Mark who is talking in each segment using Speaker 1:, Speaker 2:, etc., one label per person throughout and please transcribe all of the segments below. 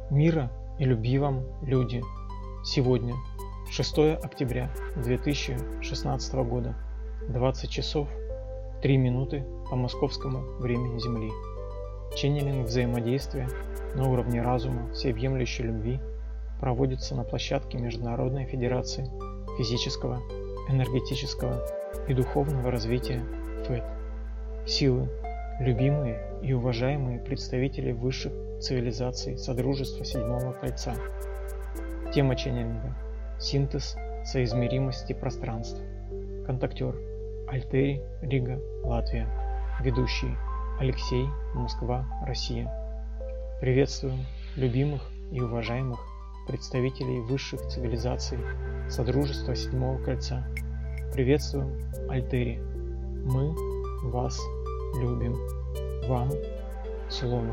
Speaker 1: Мира и любви вам, люди! Сегодня, 6 октября 2016 года, 20 часов 3 минуты по московскому времени Земли. Ченнелинг взаимодействия на уровне разума всеобъемлющей любви проводится на площадке Международной Федерации физического, энергетического и духовного развития ФЭД. Силы, любимые и уважаемые представители высших цивилизаций Содружества Седьмого Кольца. Тема ченнелинга – синтез соизмеримости пространств. Контактер – Альтери, Рига, Латвия. Ведущий – Алексей, Москва, Россия. Приветствуем любимых и уважаемых представителей высших цивилизаций Содружества Седьмого Кольца. Приветствуем Альтери. Мы вас любим. Вам слово.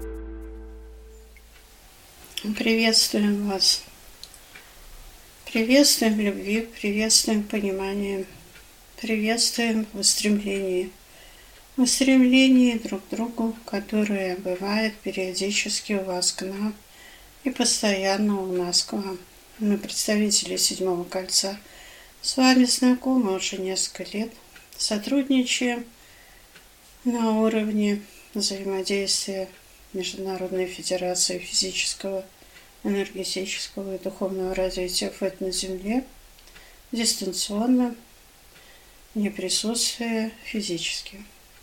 Speaker 2: Приветствуем вас. Приветствуем в любви, приветствуем в понимании, приветствуем в устремлении друг к другу, которое бывает периодически у вас к нам и постоянно у нас к вам. Мы представители Седьмого Кольца. С вами знакомы уже несколько лет, сотрудничаем на уровне взаимодействия Международной Федерации физического, энергетического и духовного развития ФЭД на Земле, дистанционно, не присутствуя физически.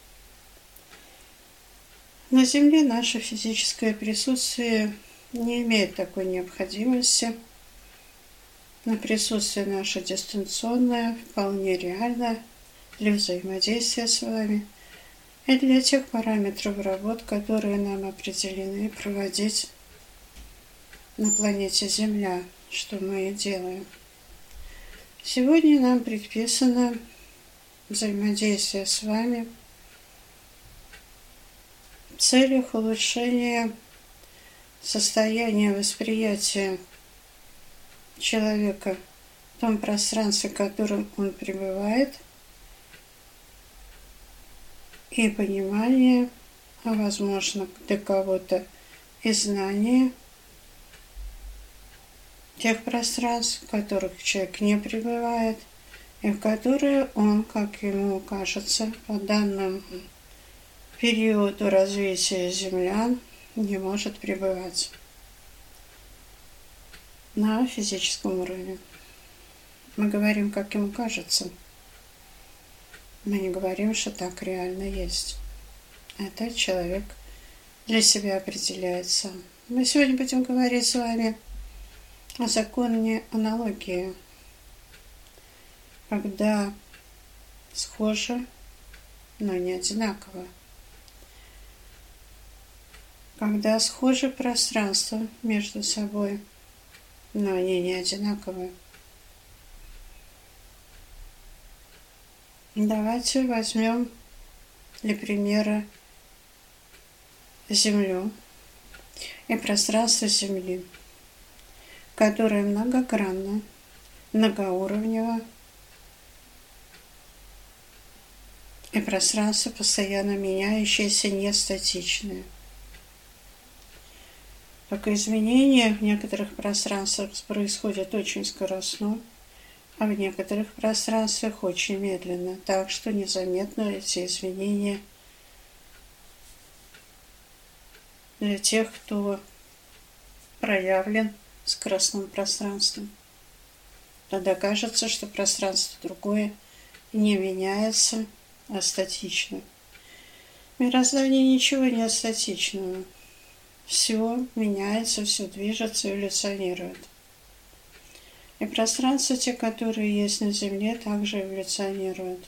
Speaker 2: На Земле наше физическое присутствие не имеет такой необходимости, но присутствие наше дистанционное вполне реально для взаимодействия с вами и для тех параметров работ, которые нам определены проводить на планете Земля, что мы и делаем. Сегодня нам предписано взаимодействие с вами в целях улучшения состояния восприятия человека в том пространстве, в котором он пребывает, и понимание, а возможно для кого-то и знание тех пространств, в которых человек не пребывает, и в которые он, как ему кажется, по данному периоду развития землян не может пребывать на физическом уровне. Мы говорим, как ему кажется. Мы не говорим, что так реально есть. Это человек для себя определяет сам. Мы сегодня будем говорить с вами о законе аналогии, когда схоже, но не одинаково. Когда схожи пространства между собой, но они не одинаковые. Давайте возьмем для примера Землю и пространство Земли, которое многогранно, многоуровнево, и пространство постоянно меняющееся, не статичное. Только изменения в некоторых пространствах происходят очень скоростно, а в некоторых пространствах очень медленно, так что незаметно эти изменения для тех, кто проявлен скоростным пространством. Тогда кажется, что пространство другое не меняется, а статично. В мироздании ничего не статичного. Все меняется, все движется, эволюционирует. И пространства, те, которые есть на Земле, также эволюционируют.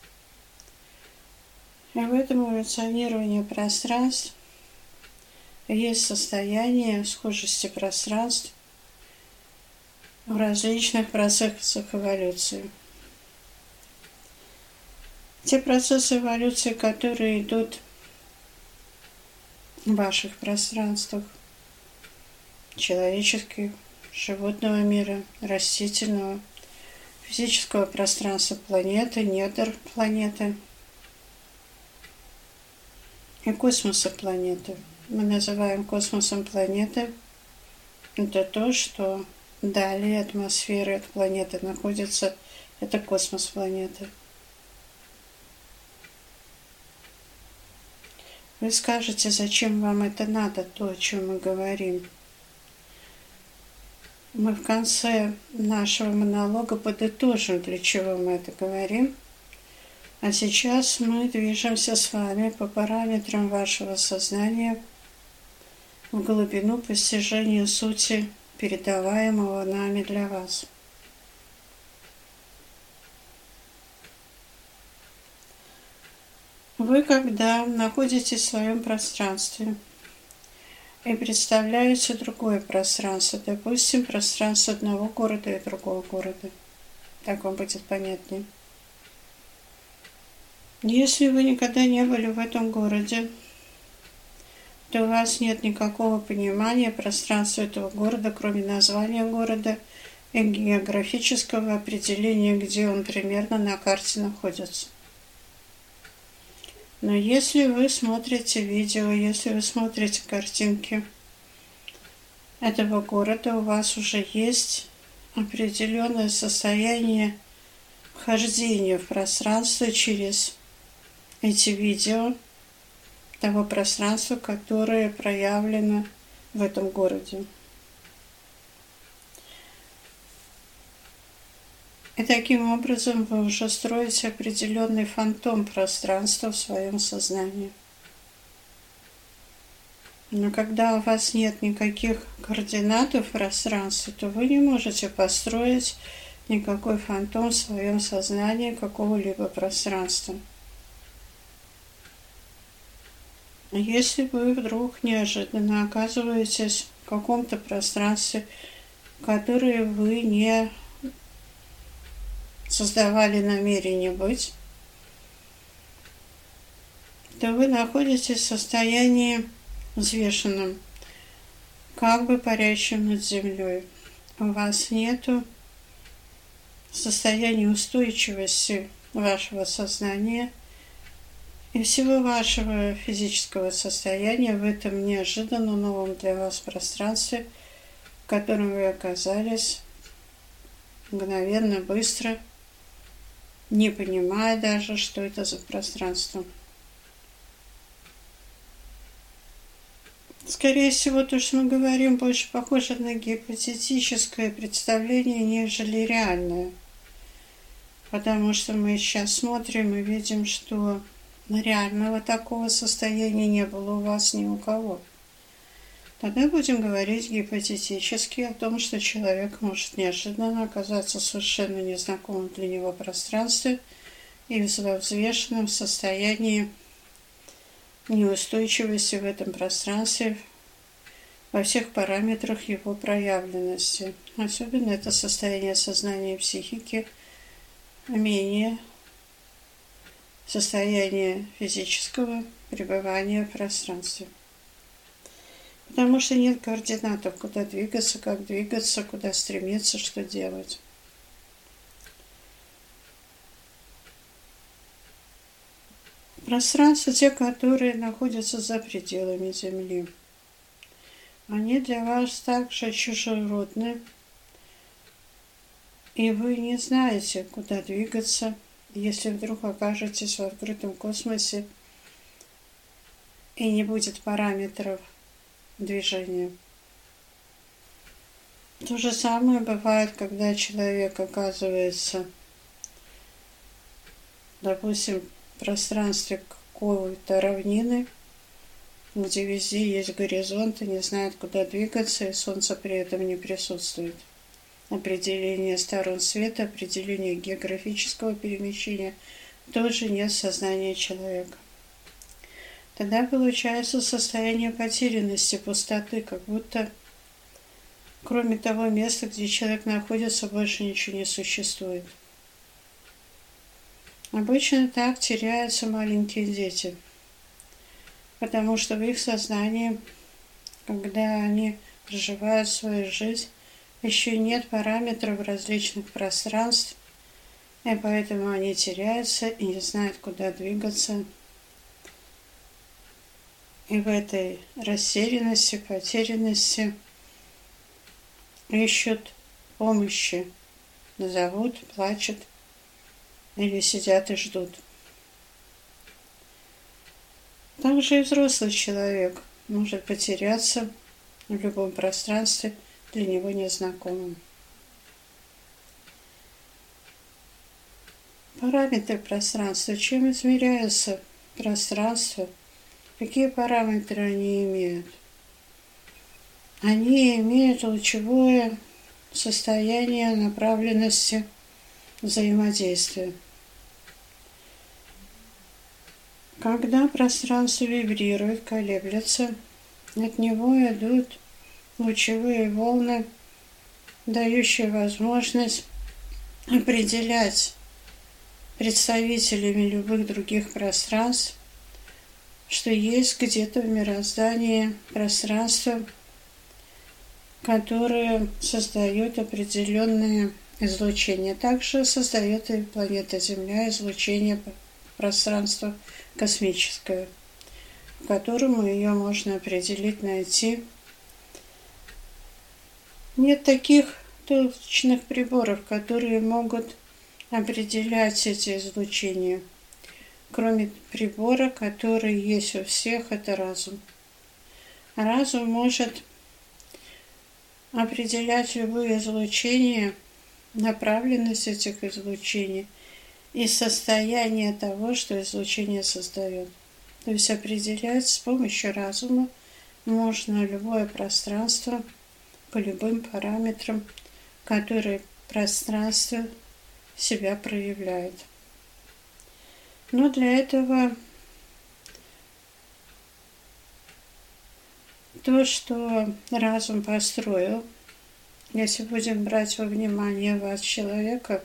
Speaker 2: И в этом эволюционировании пространств есть состояние схожести пространств в различных процессах эволюции. Те процессы эволюции, которые идут в ваших пространствах, человеческих, животного мира, растительного, физического пространства планеты, недр планеты и космоса планеты. Мы называем космосом планеты, это то, что далее атмосферы от планеты находится, это космос планеты. Вы скажете, зачем вам это надо, то, о чем мы говорим. Мы в конце нашего монолога подытожим, для чего мы это говорим. А сейчас мы движемся с вами по параметрам вашего сознания в глубину постижения сути, передаваемого нами для вас. Вы, когда находитесь в своем пространстве и представляете другое пространство, допустим, пространство одного города и другого города, так вам будет понятнее. Если вы никогда не были в этом городе, то у вас нет никакого понимания пространства этого города, кроме названия города и географического определения, где он примерно на карте находится. Но если вы смотрите видео, если вы смотрите картинки этого города, у вас уже есть определенное состояние вхождения в пространство через эти видео того пространства, которое проявлено в этом городе. И таким образом вы уже строите определенный фантом пространства в своем сознании. Но когда у вас нет никаких координат в пространстве, то вы не можете построить никакой фантом в своем сознании какого-либо пространства. Если вы вдруг неожиданно оказываетесь в каком-то пространстве, которое вы не создавали намерение быть, то вы находитесь в состоянии взвешенном, как бы парящем над землей. У вас нету состояния устойчивости вашего сознания и всего вашего физического состояния в этом неожиданно новом для вас пространстве, в котором вы оказались мгновенно, быстро, не понимая даже, что это за пространство. Скорее всего, то, что мы говорим, больше похоже на гипотетическое представление, нежели реальное. Потому что мы сейчас смотрим и видим, что реального такого состояния не было у вас ни у кого. Тогда будем говорить гипотетически о том, что человек может неожиданно оказаться в совершенно незнакомом для него пространстве и в взвешенном состоянии неустойчивости в этом пространстве во всех параметрах его проявленности. Особенно это состояние сознания и психики менее состояние физического пребывания в пространстве. Потому что нет координатов, куда двигаться, как двигаться, куда стремиться, что делать. Пространства, те, которые находятся за пределами Земли, они для вас также чужеродны, и вы не знаете, куда двигаться, если вдруг окажетесь в открытом космосе и не будет параметров движения. То же самое бывает, когда человек оказывается, допустим, в пространстве какой-то равнины, где везде есть горизонт и не знает, куда двигаться, и солнце при этом не присутствует. Определение сторон света, определение географического перемещения тоже нет сознания человека. Тогда получается состояние потерянности, пустоты, как будто кроме того места, где человек находится, больше ничего не существует. Обычно так теряются маленькие дети, потому что в их сознании, когда они проживают свою жизнь, еще нет параметров различных пространств, и поэтому они теряются и не знают, куда двигаться. И в этой растерянности, потерянности ищут помощи, зовут, плачут или сидят и ждут. Также и взрослый человек может потеряться в любом пространстве, для него незнакомым. Параметры пространства. Чем измеряется пространство? Какие параметры они имеют? Они имеют лучевое состояние направленности взаимодействия. Когда пространство вибрирует, колеблется, от него идут лучевые волны, дающие возможность определять представителями любых других пространств, что есть где-то в мироздании пространство, которое создает определенные излучения. Также создает и планета Земля излучение пространства космическое, в котором ее можно определить, найти. Нет таких точных приборов, которые могут определять эти излучения, кроме прибора, который есть у всех, это разум. Разум может определять любые излучения, направленность этих излучений и состояние того, что излучение создает. То есть определять с помощью разума можно любое пространство по любым параметрам, которые пространство себя проявляет. Но для этого то, что разум построил, если будем брать во внимание вас, человека,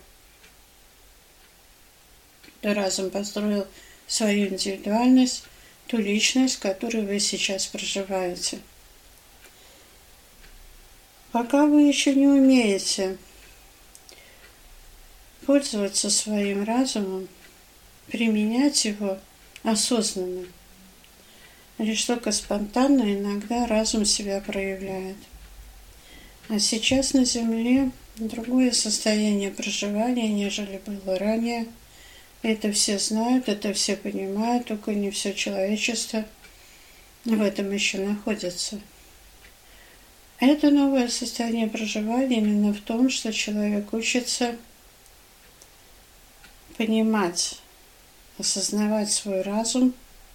Speaker 2: то разум построил свою индивидуальность, ту личность, которую вы сейчас проживаете. Пока вы еще не умеете пользоваться своим разумом, применять его осознанно, лишь только спонтанно иногда разум себя проявляет. А сейчас на Земле другое состояние проживания, нежели было ранее. Это все знают, это все понимают, только не все человечество в этом еще находится. Это новое состояние проживания именно в том, что человек учится понимать, осознавать свой разум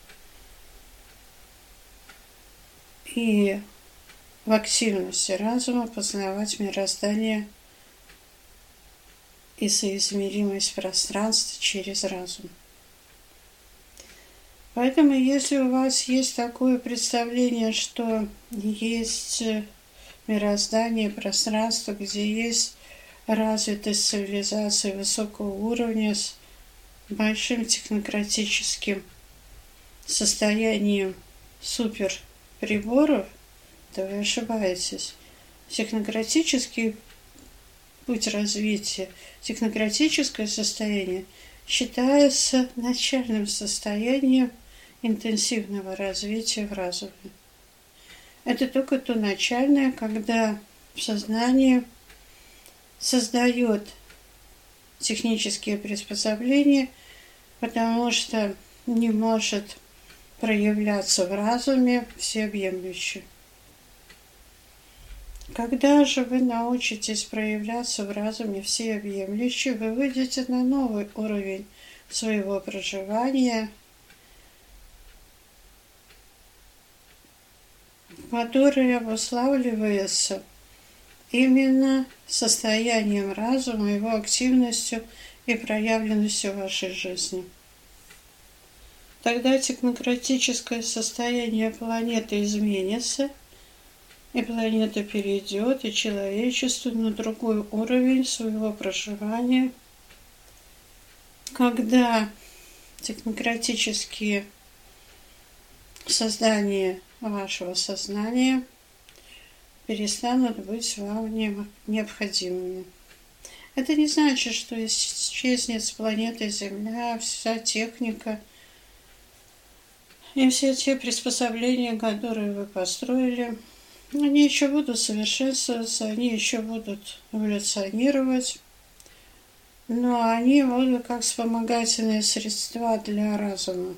Speaker 2: и в активности разума познавать мироздание и соизмеримость пространств через разум. Поэтому, если у вас есть такое представление, что есть мироздание, пространство, где есть развитость цивилизации высокого уровня с большим технократическим состоянием суперприборов, то вы ошибаетесь. Технократический путь развития, технократическое состояние считается начальным состоянием интенсивного развития в разуме. Это только то начальное, когда сознание создает технические приспособления, потому что не может проявляться в разуме всеобъемлюще. Когда же вы научитесь проявляться в разуме всеобъемлюще, вы выйдете на новый уровень своего проживания, который обуславливается именно состоянием разума, его активностью и проявленностью в вашей жизни. Тогда технократическое состояние планеты изменится, и планета перейдет, и человечество на другой уровень своего проживания, когда технократические создания вашего сознания перестанут быть вам необходимыми. Это не значит, что исчезнет с планеты Земля вся техника и все те приспособления, которые вы построили, Они еще будут совершенствоваться, они еще будут эволюционировать, но они будут как вспомогательные средства для разума.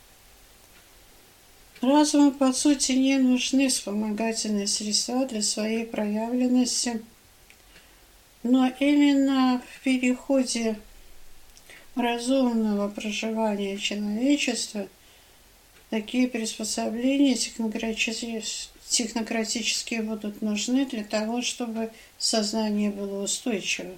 Speaker 2: Разуму, по сути, не нужны вспомогательные средства для своей проявленности, но именно в переходе разумного проживания человечества такие приспособления технократические будут нужны для того, чтобы сознание было устойчиво.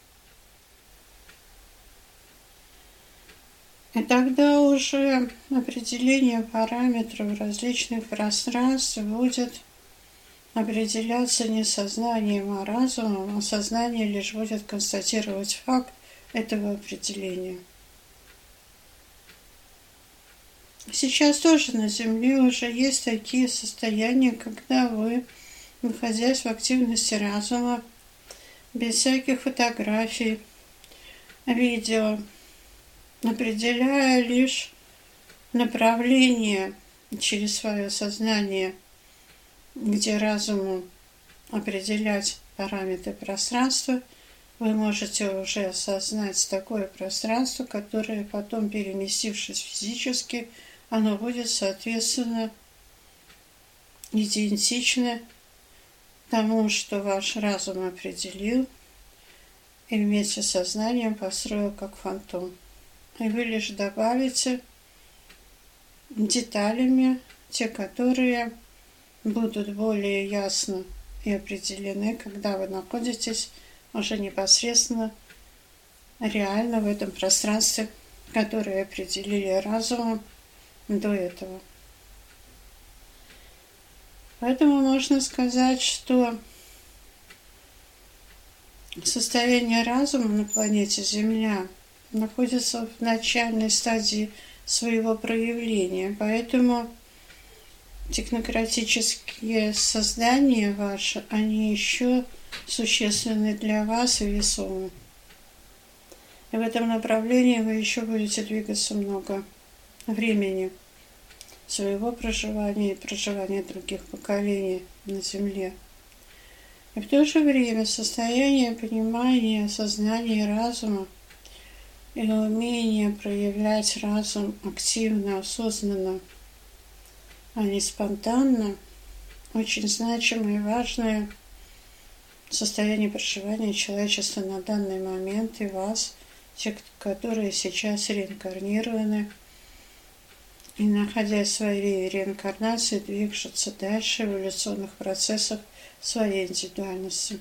Speaker 2: И тогда уже определение параметров различных пространств будет определяться не сознанием, а разумом, а сознание лишь будет констатировать факт этого определения. Сейчас тоже на Земле уже есть такие состояния, когда вы, находясь в активности разума, без всяких фотографий, видео, определяя лишь направление через свое сознание, где разуму определять параметры пространства, вы можете уже осознать такое пространство, которое потом, переместившись физически, оно будет, соответственно, идентично тому, что ваш разум определил и вместе с сознанием построил как фантом. И вы лишь добавите деталями те, которые будут более ясно и определены, когда вы находитесь уже непосредственно реально в этом пространстве, которое определили разумом до этого. Поэтому можно сказать, что состояние разума на планете Земля находится в начальной стадии своего проявления, поэтому технократические создания ваши, они еще существенны для вас и весомы. И в этом направлении вы еще будете двигаться много времени своего проживания и проживания других поколений на Земле. И в то же время состояние понимания, сознания разума и умение проявлять разум активно, осознанно, а не спонтанно, очень значимое и важное состояние проживания человечества на данный момент и вас, те, которые сейчас реинкарнированы, и, находясь в своей реинкарнации, движутся дальше в эволюционных процессах своей индивидуальности.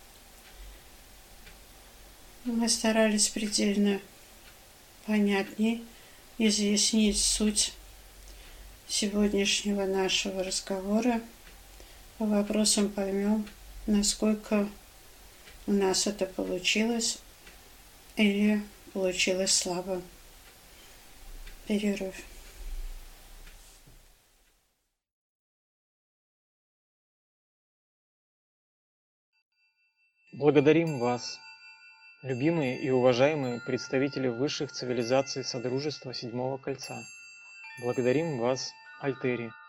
Speaker 2: Мы старались предельно понятнее изъяснить суть сегодняшнего нашего разговора. По вопросам поймем, насколько у нас это получилось или получилось слабо. Перерыв.
Speaker 1: Благодарим вас, любимые и уважаемые представители высших цивилизаций Содружества Седьмого Кольца. Благодарим вас, Альтери.